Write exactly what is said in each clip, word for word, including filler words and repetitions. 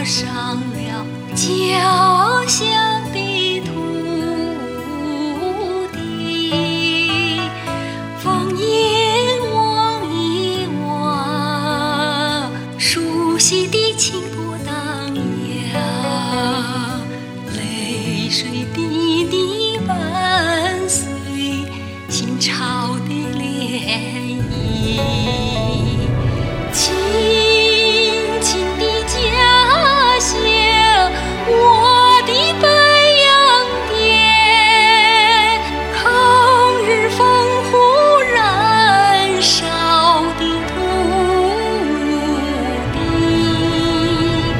上了家乡的土地，放眼望一望，熟悉的情波荡漾，泪水滴滴伴随心潮的涟漪。亲亲的家乡，我的北洋淀，抗日烽火燃烧的土地，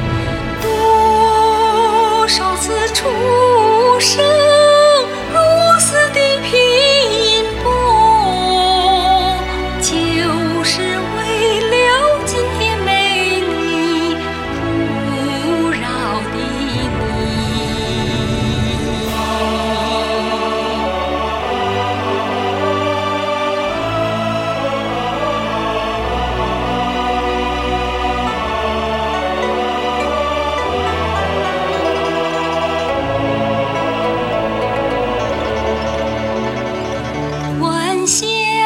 多少次出生入死的拼搏，就是为了今天美丽富饶的你。晚霞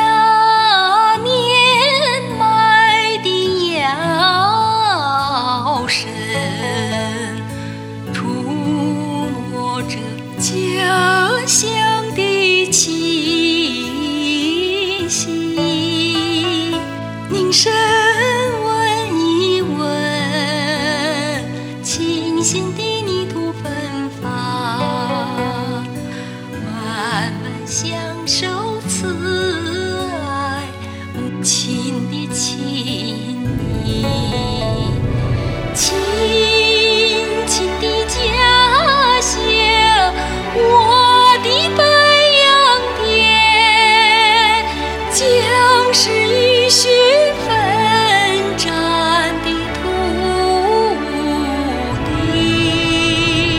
年迈的腰身，触摸着家乡的气息，凝神问一问，清新的泥土芬芳，慢慢享受慈爱母亲的亲昵。亲亲的家乡，我的北洋淀，将是浴血奋战的土地。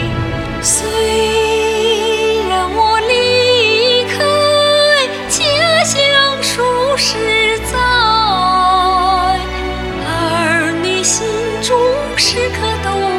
虽然我离开家乡数十载，儿女心中时刻都